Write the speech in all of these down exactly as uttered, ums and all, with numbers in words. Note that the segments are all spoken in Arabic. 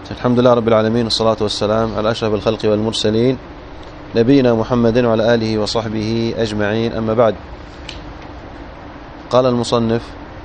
الحمد لله رب العالمين، والصلاة والسلام على أشرف الخلق والمرسلين نبينا محمد وعلى آله وصحبه أجمعين، أما بعد. قال المصنف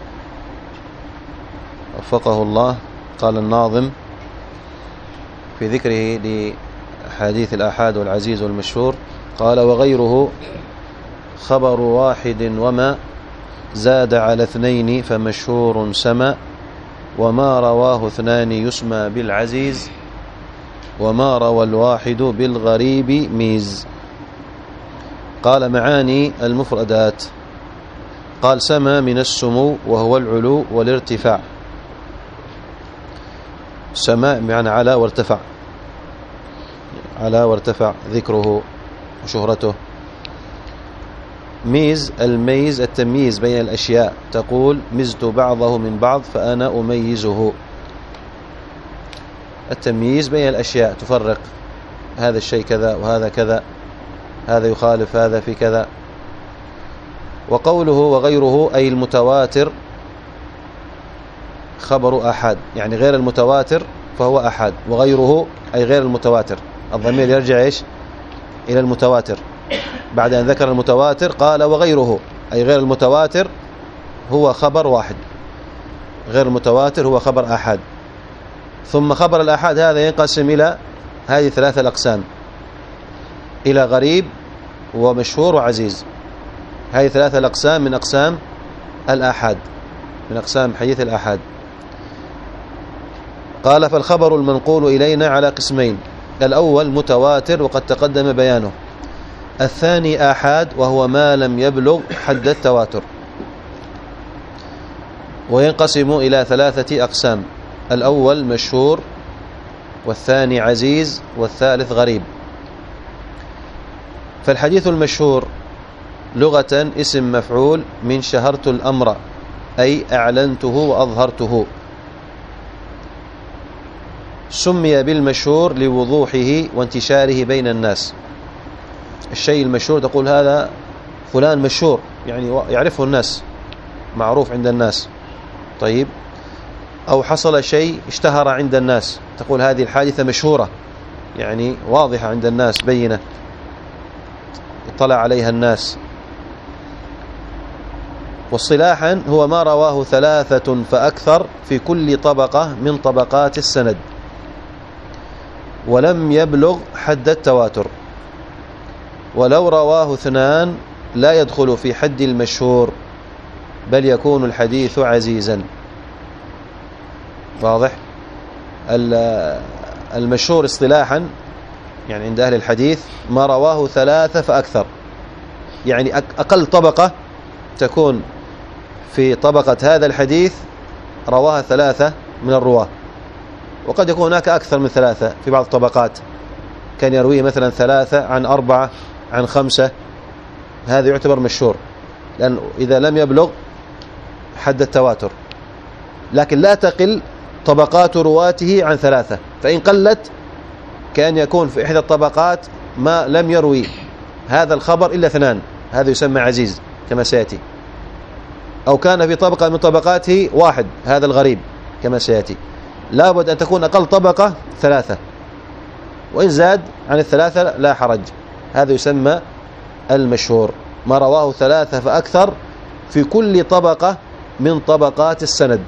وفقه الله، قال الناظم في ذكره لحديث الآحاد والعزيز والمشهور، قال: وغيره خبر واحد وما زاد على اثنين فمشهور سما، وما رواه اثنان يسمى بالعزيز، وما روى الواحد بالغريب ميز. قال: معاني المفردات. قال: سما من السمو وهو العلو والارتفاع. سما معنى على وارتفع، على وارتفع ذكره وشهرته. ميز الميز التمييز بين الأشياء، تقول: مزت بعضه من بعض فأنا أميزه. التمييز بين الأشياء، تفرق هذا الشيء كذا وهذا كذا، هذا يخالف هذا في كذا. وقوله وغيره أي المتواتر خبر أحد، يعني غير المتواتر فهو أحد، وغيره أي غير المتواتر. الضمير يرجع إيش؟ إلى المتواتر. بعد أن ذكر المتواتر قال: وغيره أي غير المتواتر هو خبر واحد، غير المتواتر هو خبر أحد. ثم خبر الأحد هذا ينقسم إلى هذه ثلاثة الأقسام، إلى غريب ومشهور وعزيز. هذه ثلاثة الأقسام من أقسام الآحاد، من أقسام حديث الآحاد. قال: فالخبر المنقول إلينا على قسمين: الأول متواتر وقد تقدم بيانه، الثاني آحاد وهو ما لم يبلغ حد التواتر. وينقسم إلى ثلاثة أقسام: الأول مشهور، والثاني عزيز، والثالث غريب. فالحديث المشهور لغة اسم مفعول من شهرت الأمر، أي أعلنته وأظهرته. سمي بالمشهور لوضوحه وانتشاره بين الناس. الشيء المشهور تقول هذا فلان مشهور، يعني يعرفه الناس، معروف عند الناس. طيب، أو حصل شيء اشتهر عند الناس، تقول هذه الحادثة مشهورة، يعني واضحة عند الناس، بينة، اطلع عليها الناس. واصطلاحا هو ما رواه ثلاثة فأكثر في كل طبقة من طبقات السند، ولم يبلغ حد التواتر. ولو رواه اثنان لا يدخل في حد المشهور، بل يكون الحديث عزيزا. واضح؟ المشهور اصطلاحا يعني عند أهل الحديث ما رواه ثلاثة فأكثر، يعني أقل طبقة تكون في طبقة هذا الحديث رواها ثلاثة من الرواة، وقد يكون هناك أكثر من ثلاثة في بعض الطبقات، كان يرويه مثلا ثلاثة عن أربعة عن خمسة، هذا يعتبر مشهور، لأن إذا لم يبلغ حد التواتر. لكن لا تقل طبقات رواته عن ثلاثة، فإن قلت كان يكون في إحدى الطبقات ما لم يروي هذا الخبر إلا اثنان، هذا يسمى عزيز كما سيأتي. أو كان في طبقة من طبقاته واحد، هذا الغريب كما سيأتي. لابد أن تكون أقل طبقة ثلاثة، وإن زاد عن الثلاثة لا حرج، هذا يسمى المشهور. ما رواه ثلاثة فأكثر في كل طبقة من طبقات السند،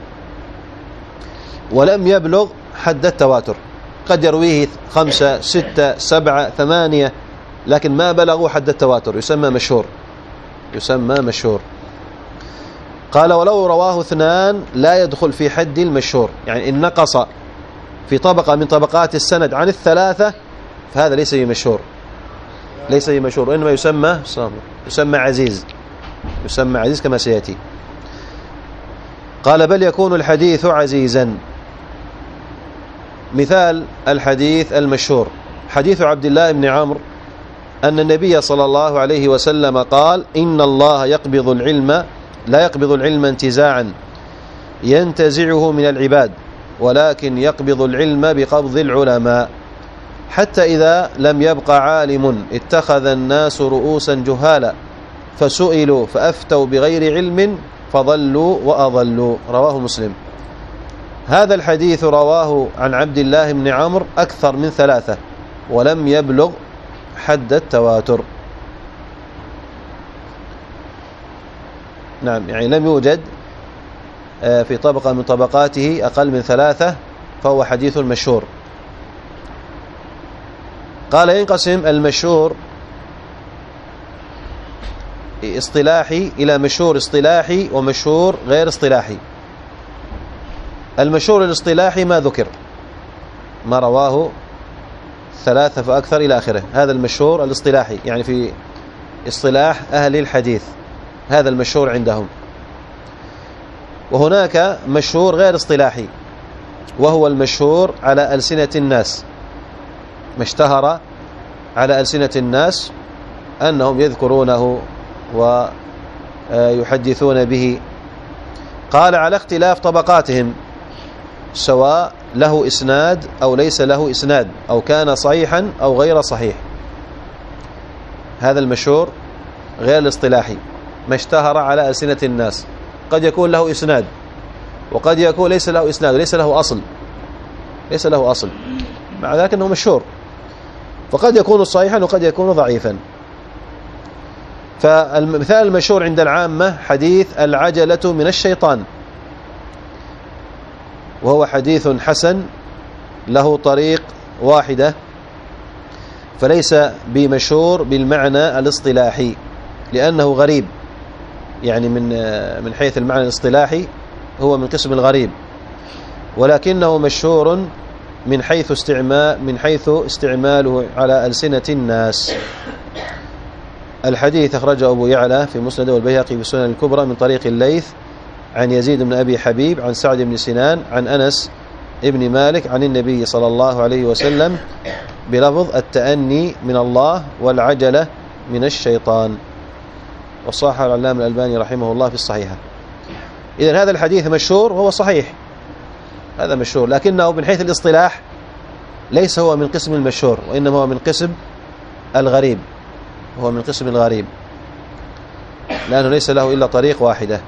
ولم يبلغ حد التواتر. قد يرويه خمسة ستة سبعة ثمانية، لكن ما بلغوا حد التواتر، يسمى مشهور، يسمى مشهور. قال: ولو رواه اثنان لا يدخل في حد المشهور، يعني إن نقص في طبقة من طبقات السند عن الثلاثة فهذا ليس بمشهور، ليس بمشهور، إنما يسمى يسمى عزيز، يسمى عزيز كما سيأتي. قال: بل يكون الحديث عزيزا. مثال الحديث المشهور حديث عبد الله بن عمرو أن النبي صلى الله عليه وسلم قال: إن الله يقبض العلم لا يقبض العلم انتزاعا ينتزعه من العباد، ولكن يقبض العلم بقبض العلماء، حتى إذا لم يبق عالم اتخذ الناس رؤوسا جهالا فسئلوا فأفتوا بغير علم فضلوا وأضلوا. رواه مسلم. هذا الحديث رواه عن عبد الله بن عمرو أكثر من ثلاثة ولم يبلغ حد التواتر. نعم، يعني لم يوجد في طبقة من طبقاته أقل من ثلاثة، فهو حديث مشهور. قال ينقسم المشهور اصطلاحي إلى مشهور اصطلاحي ومشهور غير اصطلاحي. المشهور الاصطلاحي ما ذكر، ما رواه ثلاثة فأكثر إلى آخره، هذا المشهور الاصطلاحي، يعني في اصطلاح أهل الحديث هذا المشهور عندهم. وهناك مشهور غير اصطلاحي، وهو المشهور على ألسنة الناس، ما اشتهر على ألسنة الناس أنهم يذكرونه ويحدثون به. قال على اختلاف طبقاتهم، سواء له إسناد أو ليس له إسناد، أو كان صحيحا أو غير صحيح. هذا المشهور غير الاصطلاحي، ما اشتهر على ألسنة الناس، قد يكون له إسناد وقد يكون ليس له إسناد وليس له أصل، ليس له أصل، مع ذلك أنه مشهور، فقد يكون صحيحا وقد يكون ضعيفا. فالمثال المشهور عند العامة حديث العجلة من الشيطان، وهو حديث حسن له طريق واحدة، فليس بمشهور بالمعنى الاصطلاحي لأنه غريب، يعني من من حيث المعنى الاصطلاحي هو من قسم الغريب، ولكنه مشهور من حيث استعمال من حيث استعماله على ألسنة الناس. الحديث أخرجه أبو يعلى في مسند والبيهقي في السنن الكبرى من طريق الليث عن يزيد بن أبي حبيب عن سعد بن سنان عن أنس ابن مالك عن النبي صلى الله عليه وسلم بلفظ التأني من الله والعجلة من الشيطان، وصححه العلامة الألباني رحمه الله في الصحيحة. إذن هذا الحديث مشهور وهو صحيح، هذا مشهور، لكنه من حيث الاصطلاح ليس هو من قسم المشهور، وإنما هو من قسم الغريب، هو من قسم الغريب لأنه ليس له إلا طريق واحدة.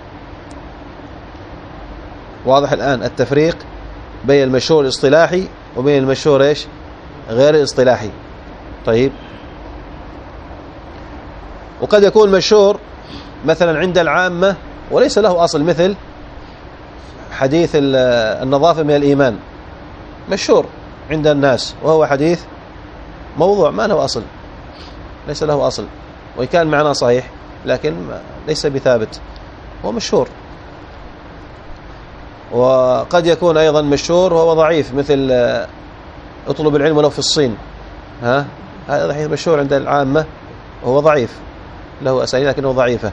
واضح الآن التفريق بين المشهور الاصطلاحي وبين المشهور إيش غير الاصطلاحي. طيب، وقد يكون مشهور مثلا عند العامة وليس له أصل، مثل حديث النظافة من الإيمان، مشهور عند الناس وهو حديث موضوع ما له أصل، ليس له أصل، وإن كان معناه صحيح لكن ليس بثابت، هو مشهور. وقد يكون أيضا مشهور وهو ضعيف، مثل اطلب العلم ولو في الصين، ها هذا حديث مشهور عند العامة وهو ضعيف، له أسانيد لكنه ضعيفة.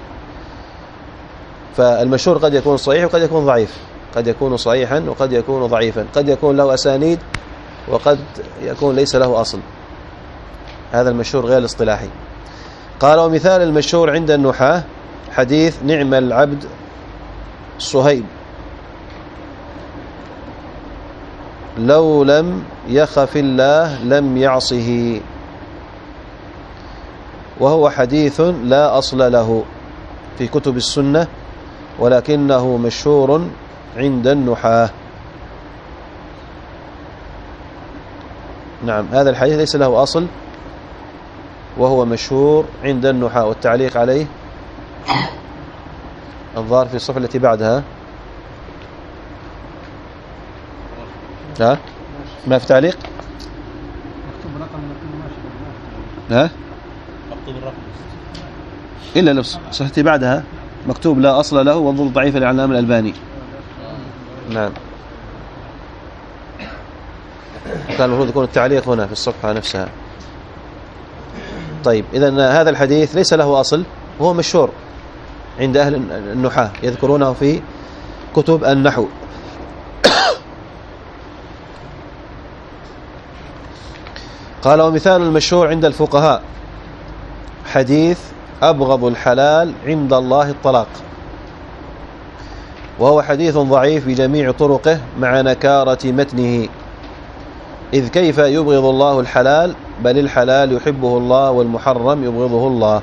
فالمشهور قد يكون صحيح وقد يكون ضعيف، قد يكون صحيحا وقد يكون ضعيفا، قد يكون له أسانيد وقد يكون ليس له أصل، هذا المشهور غير الاصطلاحي. قال ومثال المشهور عند النحاة حديث نعم العبد صهيب لو لم يخف الله لم يعصه، وهو حديث لا أصل له في كتب السنة ولكنه مشهور عند النحاة. نعم، هذا الحديث ليس له أصل وهو مشهور عند النحاة. والتعليق عليه الظاهر في الصفحة التي بعدها، ها ما في تعليق، مكتوب رقم ها مكتوب الرقم إلا لو صحتي بعدها مكتوب لا أصل له وانظر ضعيف الإعلام الألباني. نعم، كان المفروض يكون التعليق هنا في الصفحة نفسها. طيب، إذن هذا الحديث ليس له أصل وهو مشهور عند أهل النحاة، يذكرونه في كتب النحو. قال ومثال المشهور عند الفقهاء حديث أبغض الحلال عند الله الطلاق، وهو حديث ضعيف بجميع طرقه مع نكارة متنه، إذ كيف يبغض الله الحلال بل الحلال يحبه الله والمحرم يبغضه الله.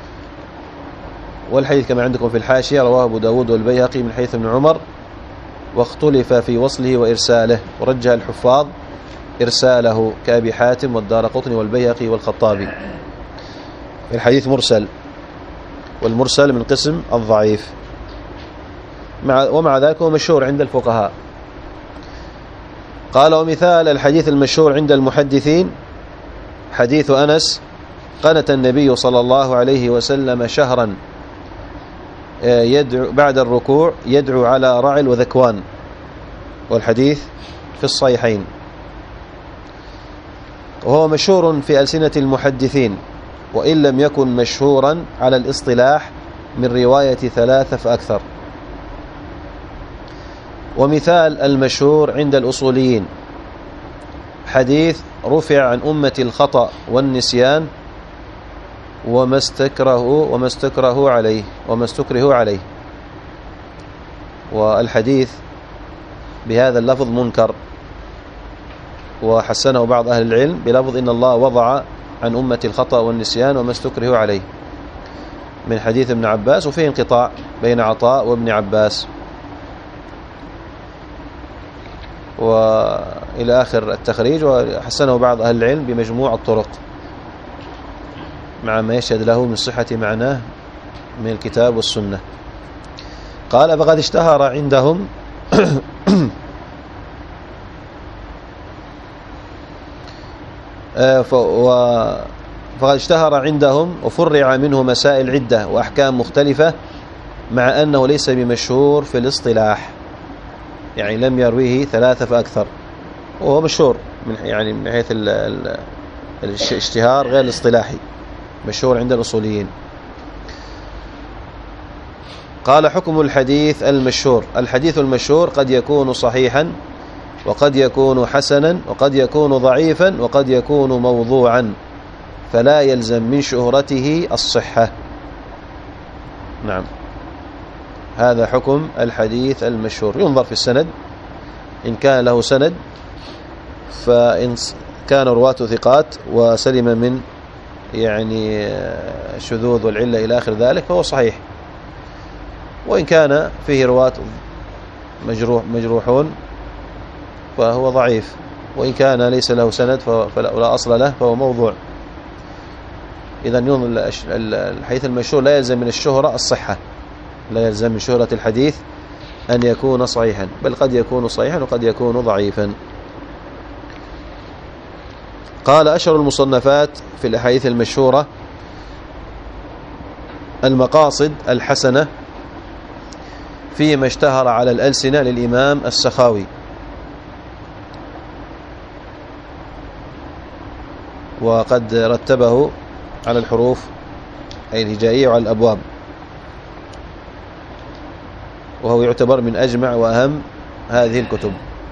والحديث كما عندكم في الحاشية رواه أبو داود والبيهقي من حيث ابن عمر، واختلف في وصله وإرساله، ورجح الحفاظ إرساله كأبي حاتم والدارقطني والبيهقي والخطابي. الحديث مرسل، والمرسل من قسم الضعيف، مع ومع ذلك هو مشهور عند الفقهاء. قال: ومثال الحديث المشهور عند المحدثين حديث أنس: قنت النبي صلى الله عليه وسلم شهرا يدعو بعد الركوع يدعو على رعل وذكوان، والحديث في الصحيحين، وهو مشهور في ألسنة المحدثين، وإن لم يكن مشهورا على الاصطلاح من رواية ثلاثة فأكثر. ومثال المشهور عند الأصوليين حديث رفع عن أمة الخطأ والنسيان وما استكرهوا وما استكرهوا عليه وما استكرهوا عليه، والحديث بهذا اللفظ منكر، وحسنه بعض أهل العلم بلفظ: إن الله وضع عن أمة الخطأ والنسيان وما استكرهوا عليه، من حديث ابن عباس، وفيه انقطاع بين عطاء وابن عباس، وإلى آخر التخريج، وحسنه بعض أهل العلم بمجموع الطرق مع ما يشهد له من صحة معناه من الكتاب والسنة. قال: فقد اشتهر عندهم فقد اشتهر عندهم وفرع منه مسائل عدة وأحكام مختلفة، مع أنه ليس بمشهور في الاصطلاح، يعني لم يرويه ثلاثة فأكثر، وهو مشهور من يعني من حيث الاشتهار غير الاصطلاحي، مشهور عند الأصوليين. قال: حكم الحديث المشهور: الحديث المشهور قد يكون صحيحا، وقد يكون حسنا، وقد يكون ضعيفا، وقد يكون موضوعا، فلا يلزم من شهرته الصحة. نعم، هذا حكم الحديث المشهور. ينظر في السند، إن كان له سند فإن كان رواته ثقات وسلم من يعني الشذوذ والعلة إلى آخر ذلك فهو صحيح، وإن كان فيه رواة مجروح مجروحون فهو ضعيف، وإن كان ليس له سند فلا أصل له فهو موضوع. إذا الحديث المشهور لا يلزم من الشهرة الصحة، لا يلزم من شهرة الحديث أن يكون صحيحا، بل قد يكون صحيحا وقد يكون ضعيفا. قال: أشهر المصنفات في الأحاديث المشهورة المقاصد الحسنة فيما اشتهر على الألسنة للإمام السخاوي، وقد رتبه على الحروف أي الهجائية وعلى الأبواب، وهو يعتبر من أجمع وأهم هذه الكتب.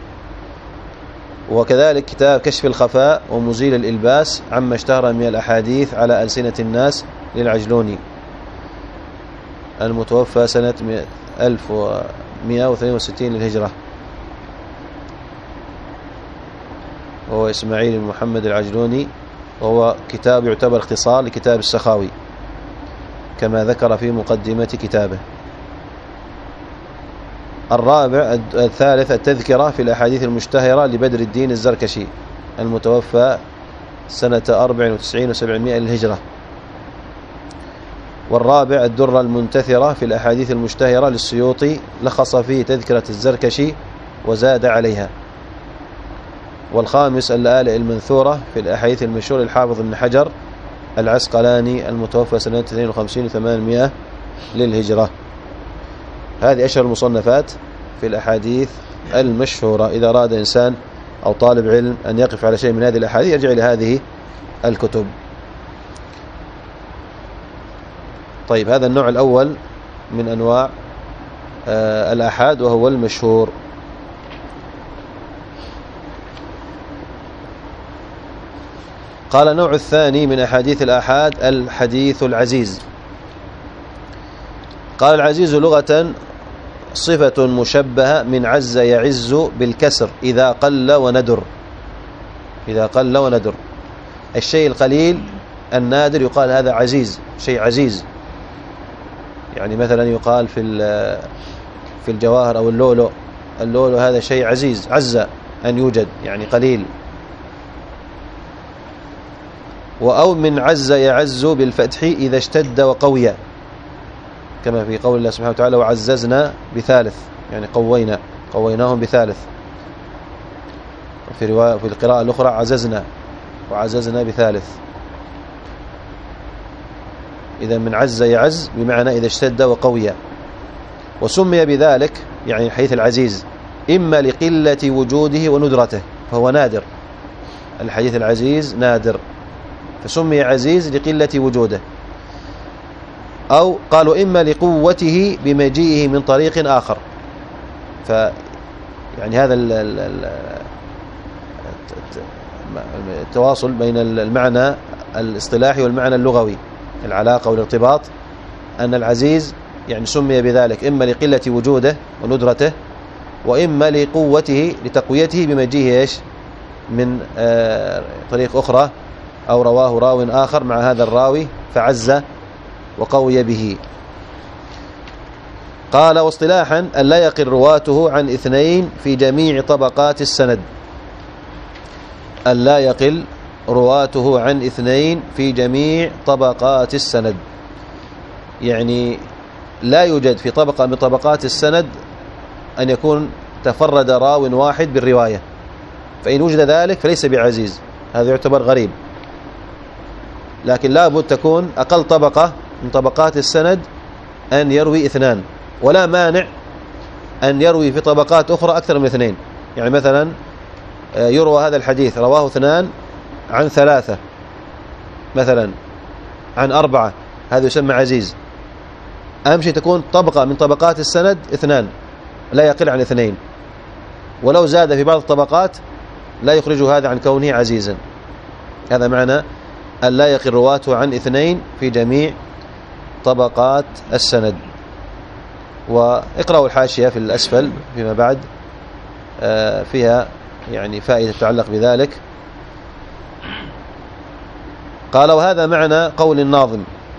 وكذلك كتاب كشف الخفاء ومزيل الإلباس عما اشتهر من الأحاديث على ألسنة الناس للعجلوني، المتوفى سنة ألف ومئة واثنين وستين للهجرة، وهو إسماعيل بن محمد العجلوني، وهو كتاب يعتبر اختصار لكتاب السخاوي كما ذكر في مقدمة كتابه. الرابع الثالث التذكرة في الأحاديث المشتهرة لبدر الدين الزركشي، المتوفى سنة أربع وتسعين وسبعمائة للهجرة. والرابع الدرة المنتثرة في الأحاديث المشتهرة للسيوطي، لخص فيه تذكرة الزركشي وزاد عليها. والخامس اللآلئ المنثورة في الأحاديث المشهورة للحافظ ابن حجر العسقلاني، المتوفى سنة اثنين وخمسين وثمانمائة للهجرة. هذه أشهر المصنفات في الأحاديث المشهورة. إذا أراد إنسان أو طالب علم أن يقف على شيء من هذه الأحاديث يرجع إلى هذه الكتب. طيب، هذا النوع الأول من أنواع آه الآحاد وهو المشهور. قال: النوع الثاني من أحاديث الآحاد الحديث العزيز. قال: العزيز لغة صفة مشبهة من عز يعز بالكسر إذا قل وندر. إذا قل وندر، الشيء القليل النادر يقال هذا عزيز، شيء عزيز. يعني مثلا يقال في في الجواهر أو اللؤلؤ اللؤلؤ هذا شيء عزيز، عز أن يوجد يعني قليل. وأو من عز يعز بالفتح إذا اشتد وقوي، كما في قول الله سبحانه وتعالى وعززنا بثالث، يعني قوينا قويناهم بثالث. وفي رواية في القراءة الأخرى عززنا وعززنا بثالث. إذا من عز يعز بمعنى إذا اشتد وقوي. وسمي بذلك يعني حديث العزيز إما لقلة وجوده وندرته، فهو نادر، الحديث العزيز نادر فسمي عزيز لقلة وجوده، أو قالوا إما لقوته بمجيئه من طريق آخر. ف يعني هذا التواصل بين المعنى الاصطلاحي والمعنى اللغوي، العلاقة والارتباط، أن العزيز يعني سمي بذلك إما لقلة وجوده وندرته، وإما لقوته لتقويته بمجيئه إيش من آه طريق أخرى، أو رواه راو آخر مع هذا الراوي فعز وقوي به. قال واصطلاحا أن لا يقل رواته عن اثنين في جميع طبقات السند، أن لا يقل رواته عن اثنين في جميع طبقات السند، يعني لا يوجد في طبقة من طبقات السند أن يكون تفرد راو واحد بالرواية، فإن وجد ذلك فليس بعزيز، هذا يعتبر غريب. لكن لا بد تكون أقل طبقة من طبقات السند أن يروي اثنان، ولا مانع أن يروي في طبقات أخرى أكثر من اثنين. يعني مثلا يروى هذا الحديث رواه اثنان عن ثلاثة، مثلا عن أربعة، هذا يسمى عزيز. أهم شيء تكون طبقة من طبقات السند اثنان، لا يقل عن اثنين، ولو زاد في بعض الطبقات لا يخرج هذا عن كونه عزيزا. هذا معنى أن لا يقل رواته عن اثنين في جميع طبقات السند. واقرأوا الحاشية في الأسفل فيما بعد، فيها يعني فائدة تتعلق بذلك. قال وهذا معنى قول الناظم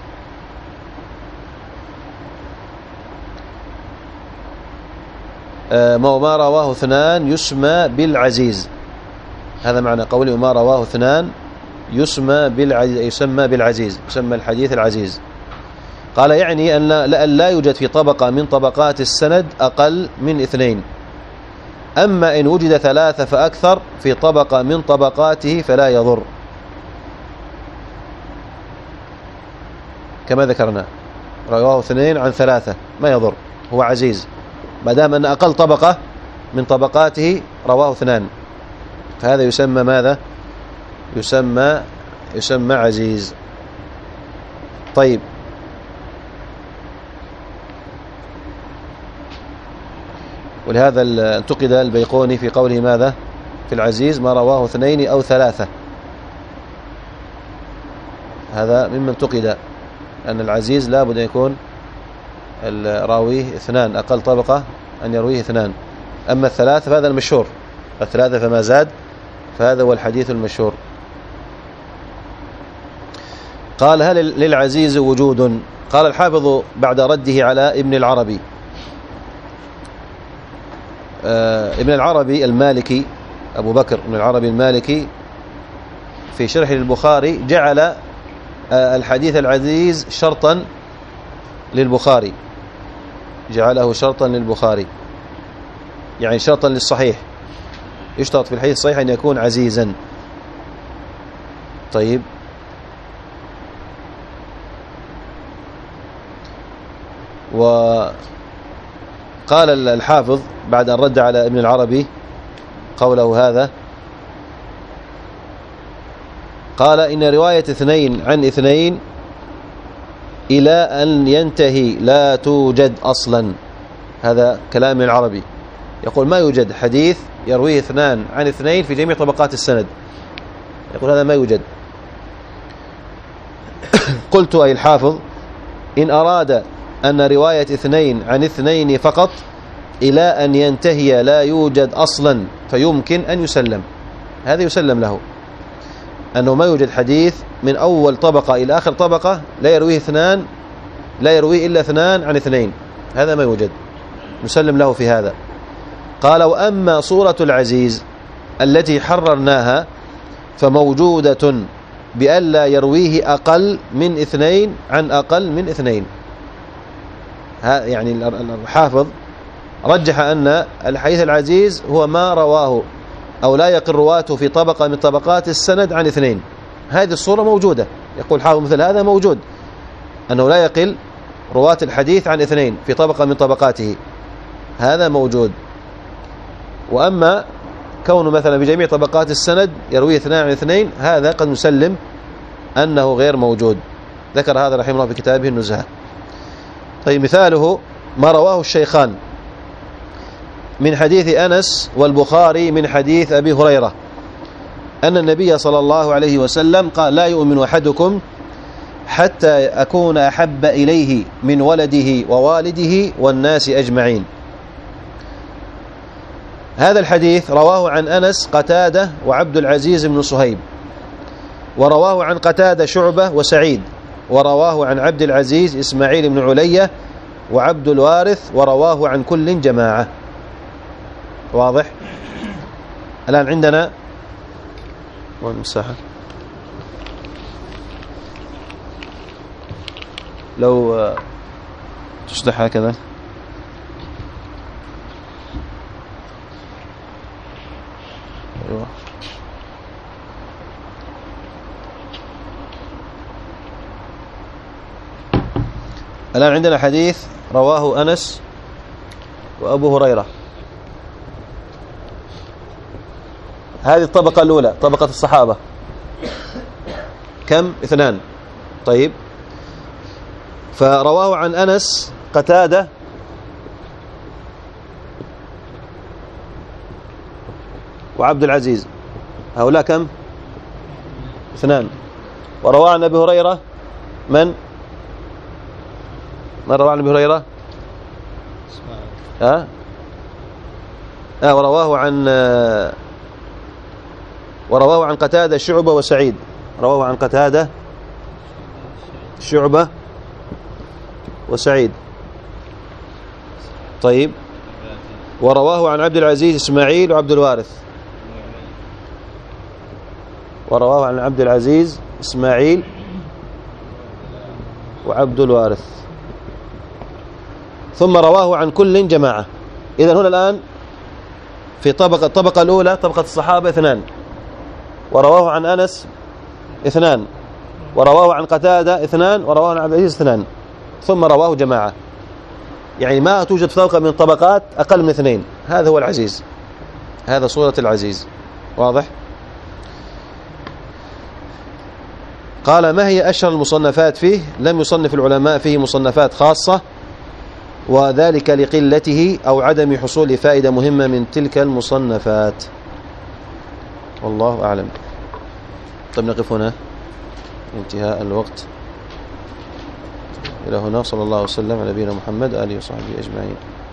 ما رواه اثنان يسمى بالعزيز، هذا معنى قوله ما رواه اثنان يسمى بالعزيز، يسمى بالعزيز، يسمى الحديث العزيز. قال يعني أن لا يوجد في طبقة من طبقات السند أقل من اثنين، أما إن وجد ثلاثة فأكثر في طبقة من طبقاته فلا يضر، كما ذكرنا رواه اثنين عن ثلاثة ما يضر، هو عزيز ما دام أن أقل طبقة من طبقاته رواه اثنان، فهذا يسمى ماذا؟ يسمى يسمى عزيز. طيب، ولهذا انتقد البيقوني في قوله ماذا في العزيز ما رواه اثنين أو ثلاثة، هذا مما انتقد أن العزيز لا بد أن يكون راويه اثنان، أقل طبقة أن يرويه اثنان. أما الثلاثة فهذا المشهور، الثلاثة فما زاد فهذا هو الحديث المشهور. قال هل للعزيز وجود؟ قال الحافظ بعد رده على ابن العربي، آه ابن العربي المالكي أبو بكر ابن العربي المالكي في شرح البخاري جعل آه الحديث العزيز شرطا للبخاري، جعله شرطا للبخاري، يعني شرطا للصحيح، يشترط في الحديث الصحيح أن يكون عزيزا. طيب، وقال الحافظ بعد أن رد على ابن العربي قوله هذا، قال إن رواية اثنين عن اثنين إلى أن ينتهي لا توجد أصلا. هذا كلام العربي، يقول ما يوجد حديث يرويه اثنان عن اثنين في جميع طبقات السند، يقول هذا ما يوجد. قلت أي الحافظ إن أراد أن رواية اثنين عن اثنين فقط إلى أن ينتهي لا يوجد أصلا فيمكن أن يسلم، هذا يسلم له، أنه ما يوجد حديث من أول طبقة إلى آخر طبقة لا يرويه اثنان، لا يرويه إلا اثنان عن اثنين، هذا ما يوجد، نسلم له في هذا. قال وأما صورة العزيز التي حررناها فموجودة بألا يرويه أقل من اثنين عن أقل من اثنين. يعني الحافظ رجح أن الحديث العزيز هو ما رواه أو لا يقل رواته في طبقة من طبقات السند عن اثنين. هذه الصورة موجودة، يقول حافظ مثل هذا موجود، أنه لا يقل رواة الحديث عن اثنين في طبقة من طبقاته، هذا موجود. وأما كونه مثلا بجميع طبقات السند يروي اثنان عن اثنين، هذا قد نسلم أنه غير موجود. ذكر هذا رحمه الله في كتابه النزهة. طيب مثاله ما رواه الشيخان من حديث أنس والبخاري من حديث أبي هريرة أن النبي صلى الله عليه وسلم قال لا يؤمن أحدكم حتى أكون أحب إليه من ولده ووالده والناس أجمعين. هذا الحديث رواه عن أنس قتادة وعبد العزيز بن صهيب، ورواه عن قتادة شعبة وسعيد، ورواه عن عبد العزيز إسماعيل بن علية وعبد الوارث، ورواه عن كل جماعة. واضح؟ الآن عندنا والمساحة لو تشرح هكذا. أيوة. الآن عندنا حديث رواه أنس وأبو هريرة. هذه الطبقة الأولى طبقة الصحابة، كم؟ اثنان. طيب فرواه عن أنس قتادة وعبد العزيز، هؤلاء كم؟ اثنان. ورواه عن أبي هريرة من؟ من رواه عن أبي هريرة؟ ها؟ آه ورواه عن ورواه عن قتادة شعبة وسعيد، رواه عن قتادة شعبة وسعيد. طيب ورواه عن عبد العزيز إسماعيل وعبد الوارث، ورواه عن عبد العزيز إسماعيل وعبد الوارث، ثم رواه عن كل جماعة. إذن هنا الآن في طبقة الطبقة الأولى طبقة الصحابة اثنان، ورواه عن أنس اثنان، ورواه عن قتادة اثنان، ورواه عن عبد العزيز اثنان، ثم رواه جماعة. يعني ما توجد طبقة من الطبقات أقل من اثنين. هذا هو العزيز، هذا صورة العزيز. واضح؟ قال ما هي أشهر المصنفات فيه؟ لم يصنف العلماء فيه مصنفات خاصة، وذلك لقلته أو عدم حصول فائدة مهمة من تلك المصنفات، والله أعلم. طيب نقف هنا، انتهاء الوقت. إلى هنا، صلى الله وسلم على نبينا محمد آله وصحبه أجمعين.